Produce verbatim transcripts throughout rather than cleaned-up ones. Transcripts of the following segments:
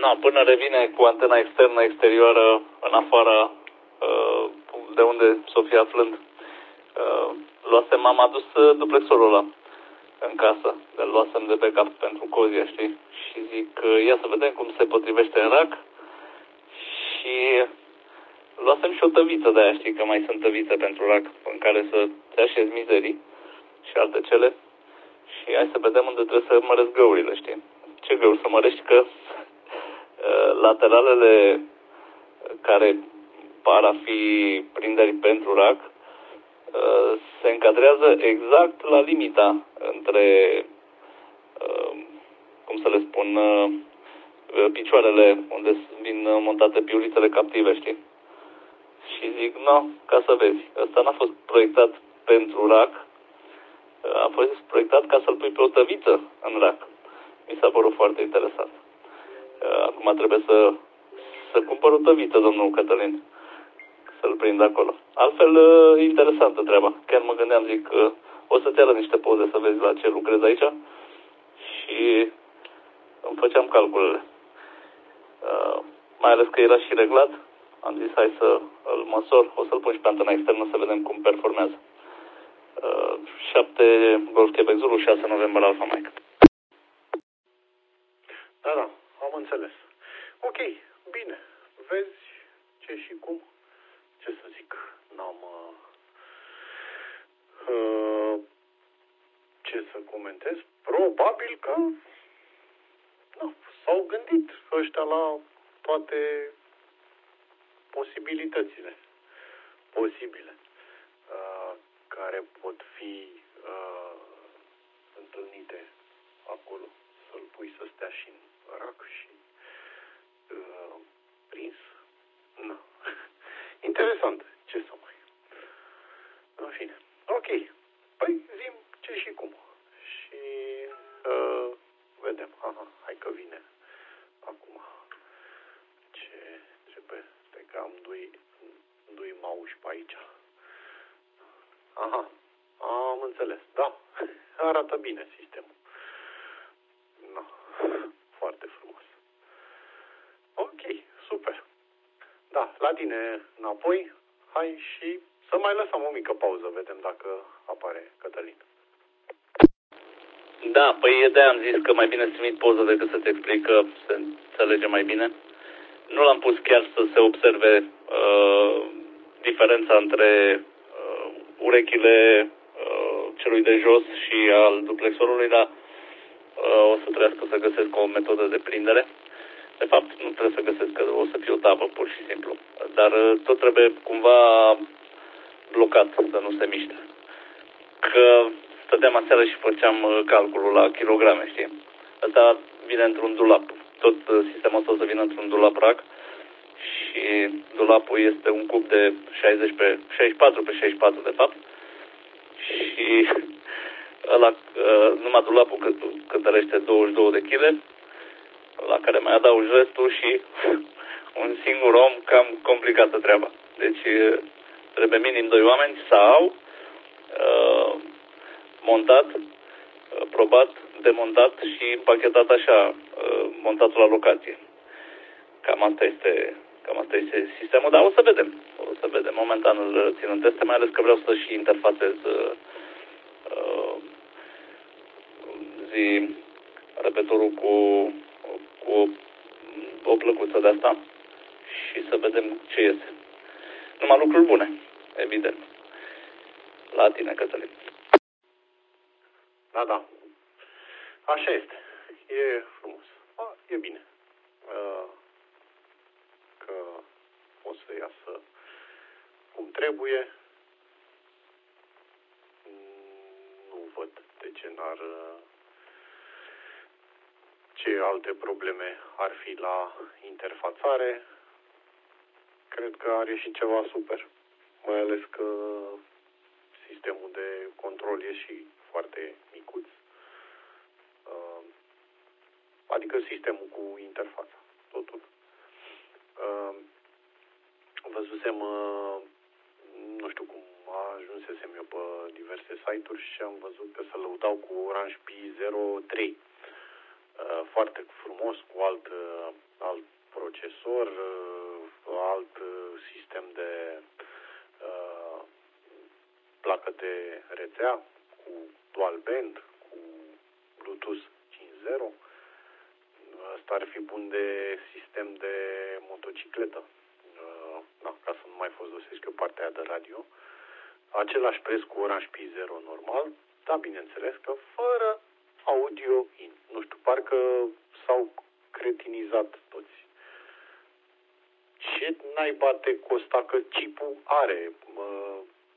No, până revine cu antena externă, exterioară, în afara de unde s-o fi aflând, luasem, am adus duplexorul ăla în casă, îl luasem de backup pentru Cozia, știi? Și zic, ia să vedem cum se potrivește în rack. Și luasem și o tăviță de aia, știi, că mai sunt tăvițe pentru rack în care să te așezi mizerii și alte cele. Și hai să vedem unde trebuie să măresc găurile, știi? Ce găuri să mărești? Că lateralele care par a fi prinderi pentru rack se încadrează exact la limita între, cum să le spun, picioarele unde vin montate piulițele captive, știi? Și zic, no, ca să vezi, ăsta n-a fost proiectat pentru rack, a fost proiectat ca să-l pui pe o tăviță în rack. Mi s-a părut foarte interesant. Acum trebuie să, să cumpăr o tăviță, domnul Cătălin, să-l prind acolo. Altfel, interesantă treaba. Chiar mă gândeam, zic, o să-ți arăt niște poze să vezi la ce lucrez aici și îmi făceam calculele. Mai ales că era și reglat, am zis, hai să îl măsor, o să-l pun și pe antena externă să vedem cum performează. șapte Golf Quebec Zulu, șase November Alpha Mike. Da, da, am înțeles. Ok, bine. Vezi ce și cum? Ce să zic? N-am... Uh, ce să comentez? Probabil că nu, s-au gândit ăștia la toate posibilitățile posibile uh, care pot fi uh, întâlnite acolo. Să-l pui să stea și în rack și uh, prins. Nu. Interesant. Ce să mai... În fine. Ok. Păi zi-mi ce și cum. Și uh, vedem. Aha, hai că vine. Acum. Ce trebuie? Stai că am doi, doi mauși pe aici. Aha. Am înțeles. Da. Arată bine sistemul. No. Foarte frumos. Ok. Super. Da, la tine înapoi. Hai și să mai lăsăm o mică pauză. Vedem dacă apare Cătălin. Da, păi de-aia am zis că mai bine să trimit poză decât să te explic, că se înțelege mai bine. Nu l-am pus chiar să se observe uh, diferența între uh, urechile uh, celui de jos și al duplexorului, dar uh, o să trebuiască să găsesc o metodă de prindere. De fapt, nu trebuie să găsesc, că o să fie o tabă, pur și simplu. Dar uh, tot trebuie cumva blocat, să nu se miște. Că stăteam aseară și făceam uh, calculul la kilograme, știi? Asta vine într-un dulap. Tot uh, sistemul ăsta o să vină într-un dulap rack și dulapul este un cub de șaizeci pe șaizeci și patru pe șaizeci și patru, de fapt. Și ăla, uh, numai dulapul cântărește douăzeci și două de kilograme, la care mai adaugi restul și un singur om, cam complicată treaba. Deci trebuie minim doi oameni sau uh, montat, uh, probat, demontat și împachetat așa, uh, montatul la locație. Cam asta este, cam asta este sistemul, dar o să vedem. O să vedem. Momentan îl țin în teste, mai ales că vreau să și interfațez uh, uh, zi repetorul cu cu o, o plăcuță de asta și să vedem ce iese. Numai lucruri bune, evident. La tine, Cătălin. Da, da. Așa este. E frumos. A, e bine. Uh, că o să iasă cum trebuie. Nu văd de ce n-ar... Ce alte probleme ar fi la interfațare. Cred că are și ceva super. Mai ales că sistemul de control e și foarte micuț. Adică sistemul cu interfața. Totul. Văzusem, nu știu cum ajunsesem eu pe diverse site-uri și am văzut că se lăudau cu Orange Pi zero trei. Foarte frumos, cu alt, alt procesor, uh, alt uh, sistem de uh, placă de rețea cu dual band, cu Bluetooth cinci punct zero. Asta ar fi bun de sistem de motocicletă, uh, da, ca să nu mai folosesc eu partea aia de radio. Același preț cu Orange Pi zero normal, dar bineînțeles că fără audio in. Nu știu, parcă s-au cretinizat toți. Ce naiba te costa că chipul are uh,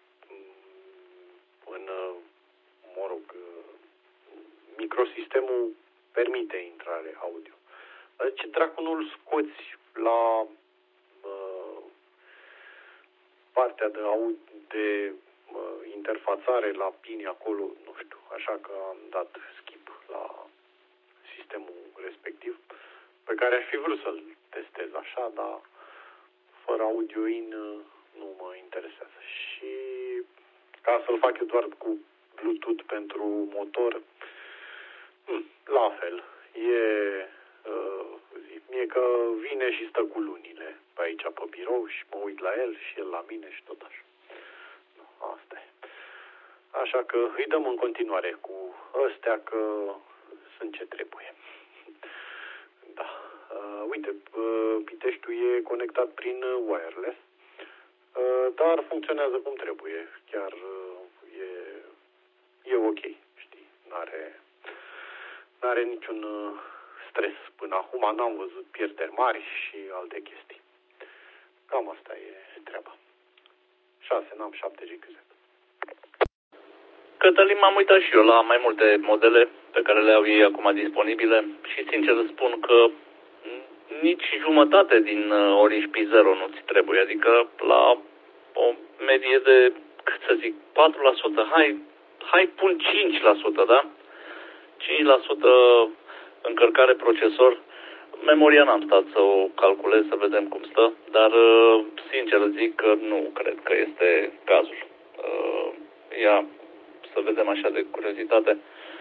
în, uh, mă rog, uh, microsistemul permite intrare audio. Dar ce dracu nu-l scoți la uh, partea de, audio, de uh, interfațare, la pini acolo, nu știu, așa că am dat skip la sistemul respectiv, pe care aș fi vrut să-l testez așa, dar fără audio in nu mă interesează. Și ca să-l fac eu doar cu Bluetooth pentru motor, la fel. E, uh, zic, mie că vine și stă cu lunile pe aici pe birou și mă uit la el și el la mine și tot așa. Asta e. Așa că îi dăm în continuare cu ăstea că sunt ce trebuie. Da. Uh, uite, uh, Piteștiul e conectat prin wireless, uh, dar funcționează cum trebuie. Chiar uh, e, e ok, știi, n-are, n-are niciun uh, stres. Până acum n-am văzut pierderi mari și alte chestii. Cam asta e treaba. șase N A M șapte G Q Z. Cătălin, m-am uitat și eu la mai multe modele pe care le au ei acum disponibile și sincer îți spun că nici jumătate din Orange Pi zero nu ți trebuie, adică la o medie de, cât să zic, patru la sută, hai, hai pun cinci la sută, da? cinci la sută încărcare procesor, memoria n-am stat să o calculez, să vedem cum stă, dar sincer zic că nu cred că este cazul. Ia să vedem așa de curiozitate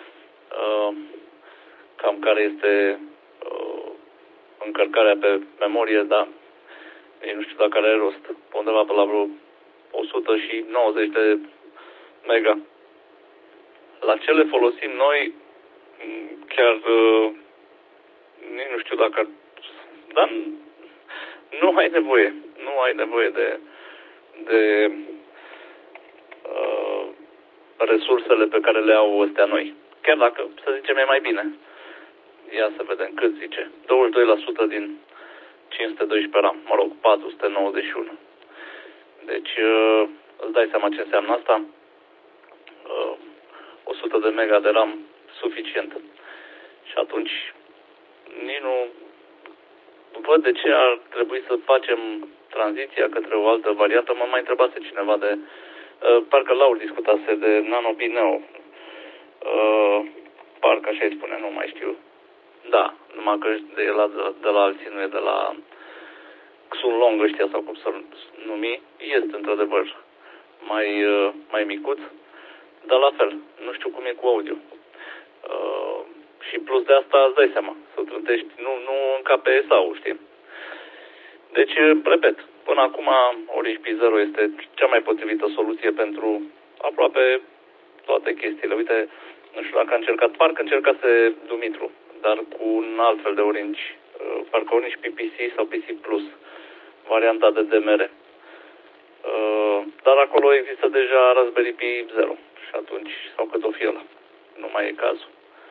cam care este încărcarea pe memorie, dar eu nu știu dacă are rost. Undeva pe la vreo o sută nouăzeci de mega. La ce le folosim noi, chiar nici nu știu dacă, dar nu ai nevoie, nu ai nevoie de, de uh, resursele pe care le au ăstea noi. Chiar dacă, să zicem, e mai bine. Ia să vedem cât zice. douăzeci și doi la sută din cinci sute doisprezece RAM, mă rog, patru sute nouăzeci și unu. Deci, uh, îți dai seama ce înseamnă asta? Uh, o sută de mega de RAM suficientă. Și atunci, nici nu văd de ce ar trebui să facem tranziția către o altă variantă. Mă mai întrebase cineva de, uh, parcă Laur discutase de Nano Pi Neo. Uh, parcă așa îi spune, nu mai știu. Da, numai că de la, de la alții, nu e de la Xunlong ăștia sau cum să-l numi, este într-adevăr mai, uh, mai micuț, dar la fel, nu știu cum e cu audio. Uh, și plus de asta îți dai seama, să trântești, nu, nu în K P S A-ul, știi? Deci, repet, până acum Orange Pi zero este cea mai potrivită soluție pentru aproape toate chestiile. Uite, nu știu dacă a încercat, parcă încercase Dumitru, dar cu un alt fel de Orange, uh, parcă Orange Pi P C sau P C Plus, varianta de D M R. Uh, dar acolo există deja Raspberry Pi zero și atunci, sau cât o fi ăla, nu mai e cazul.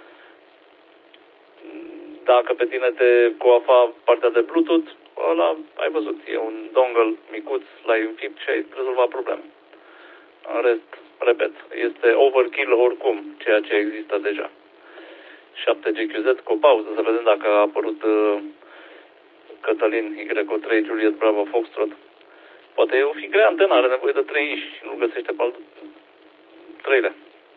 Dacă pe tine te coafa partea de Bluetooth, ăla, ai văzut, e un dongle micuț, l-ai înfipt și ai rezolvat problema. În rest, repet, este overkill oricum, ceea ce există deja. șapte G Q Z cu o pauză, să vedem dacă a apărut uh, Cătălin Y O trei Juliet Bravo Foxtrot. Poate e o fi grea antena, are nevoie de trei inși și nu găsește pe al treilea.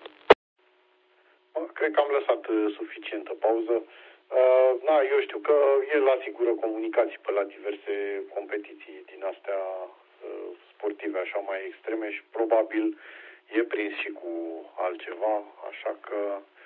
Cred că am lăsat uh, suficientă pauză. Uh, na, eu știu că el asigură comunicații pe la diverse competiții din astea uh, sportive așa mai extreme și probabil e prins și cu altceva, așa că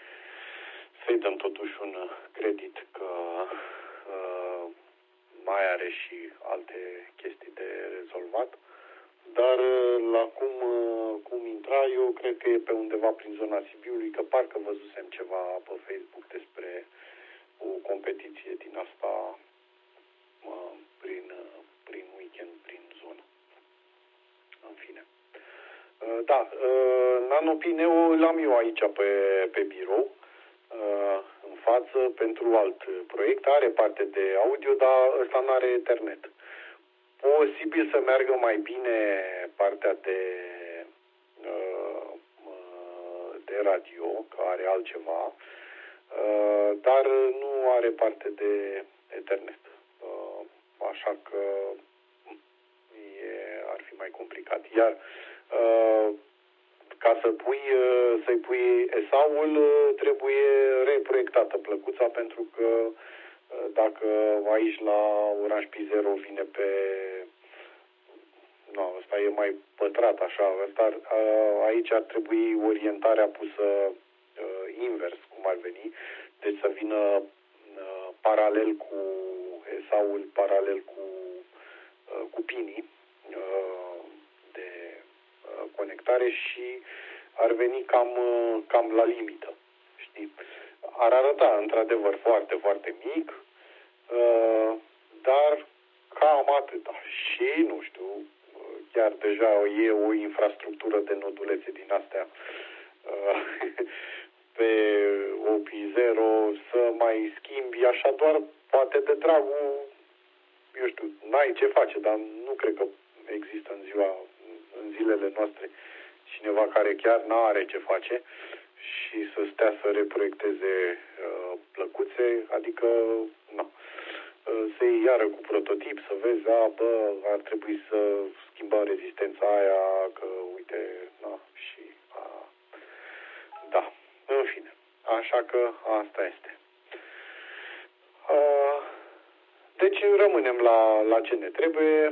să-i dăm totuși un credit că uh, mai are are și alte chestii de rezolvat. Dar la cum, cum intra, eu cred că e pe undeva prin zona Sibiului, că parcă văzusem ceva pe Facebook despre o competiție din asta prin, prin weekend, prin zonă. În fine. Da, Nanopineo l-am eu aici pe, pe birou, în față, pentru alt proiect. Are parte de audio, dar ăsta nu are Ethernet. Posibil să meargă mai bine partea de, de radio, că are altceva, dar nu are parte de Ethernet. Așa că e, ar fi mai complicat. Iar ca să pui, să-i pui E S A-ul, trebuie reproiectată plăcuța, pentru că dacă aici la Orange Pi zero vine pe... Nu, ăsta e mai pătrat așa. Ăsta, aici ar trebui orientarea pusă uh, invers, cum ar veni. Deci să vină uh, paralel cu E S A-ul, paralel cu, uh, cu pinii uh, de uh, conectare și ar veni cam, uh, cam la limită. Știi? Ar arăta într-adevăr foarte, foarte mic, uh, dar cam atâta. Și, nu știu, chiar deja e o infrastructură de nodulețe din astea uh, pe O P zero, să mai schimbi așa doar poate de dragul, eu știu, n-ai ce face, dar nu cred că există în ziua, în zilele noastre cineva care chiar n-are ce face și să stea să reproiecteze uh, plăcuțe, adică nu. Să iei iară cu prototip, să vezi, a, bă, ar trebui să schimbăm rezistența aia, că uite, na, și a, da, în fine, așa că asta este. A, deci rămânem la, la ce ne trebuie.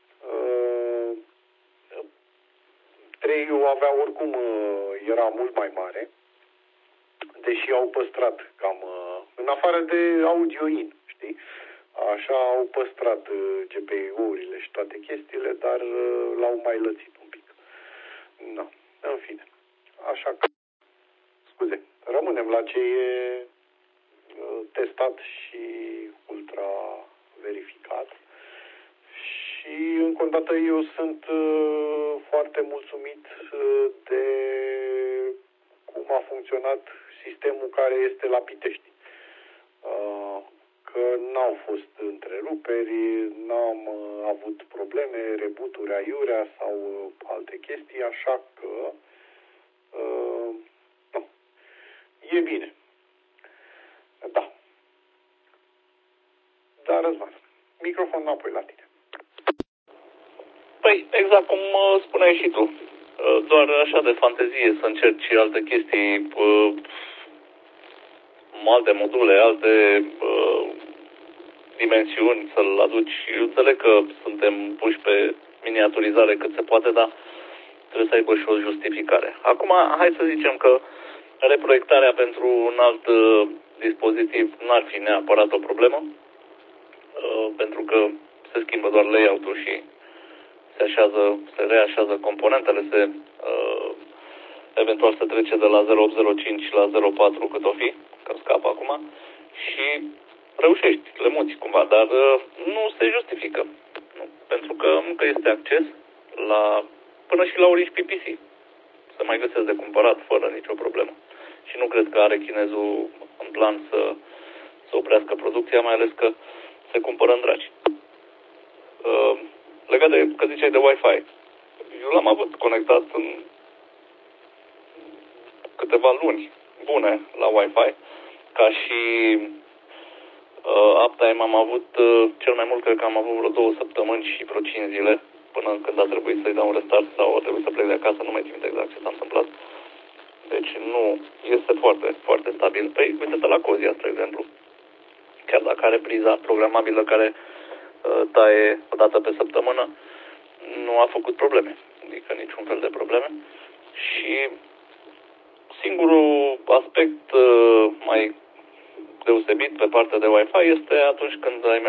Treiul avea oricum, era mult mai mare, deși au păstrat cam, în afară de audio-in, știi? Așa au păstrat G P U-urile și toate chestiile, dar l-au mai lățit un pic. No, în fine. Așa că, scuze, rămânem la ce e testat și ultra verificat. Și încă o dată eu sunt foarte mulțumit de cum a funcționat sistemul care este la Pitești. Că n-au fost întreruperi, n-am avut probleme, rebuturi aiurea sau alte chestii, așa că uh, nu, e bine. Da. Dar, Răzvan, microfon înapoi la tine. Păi, exact cum spuneai și tu, doar așa de fantezie să încerci alte chestii, alte module, alte uh, dimensiuni să-l aduci. Eu înțeleg că suntem puși pe miniaturizare cât se poate, dar trebuie să aibă și o justificare. Acum, hai să zicem că reproiectarea pentru un alt uh, dispozitiv n-ar fi neapărat o problemă, uh, pentru că se schimbă doar layout-ul și se așează, se reașează componentele, se uh, eventual se trece de la zero opt zero cinci la zero patru cât o fi, că scapă acum, și reușești, le muți cumva, dar uh, nu se justifică. Nu, pentru că încă este acces la, până și la Orange Pi P C. Se mai găsesc de cumpărat fără nicio problemă. Și nu cred că are chinezul în plan să, să oprească producția, mai ales că se cumpără în dragi. Uh, legat de, că ziceai de Wi-Fi, eu l-am avut conectat în câteva luni bune la Wi-Fi, ca și uh, uptime am avut uh, cel mai mult, cred că am avut vreo două săptămâni și vreo cinci zile, până când a trebuit să-i dau un restart sau a trebuit să plec de acasă, nu mai țin exact ce s-a întâmplat. Deci nu, este foarte, foarte stabil. Păi, uite-te la Cozia, spre exemplu. Chiar dacă are priza programabilă care uh, taie o dată pe săptămână, nu a făcut probleme. Adică niciun fel de probleme. Și singurul aspect uh, mai deosebit pe partea de Wi-Fi este atunci când ai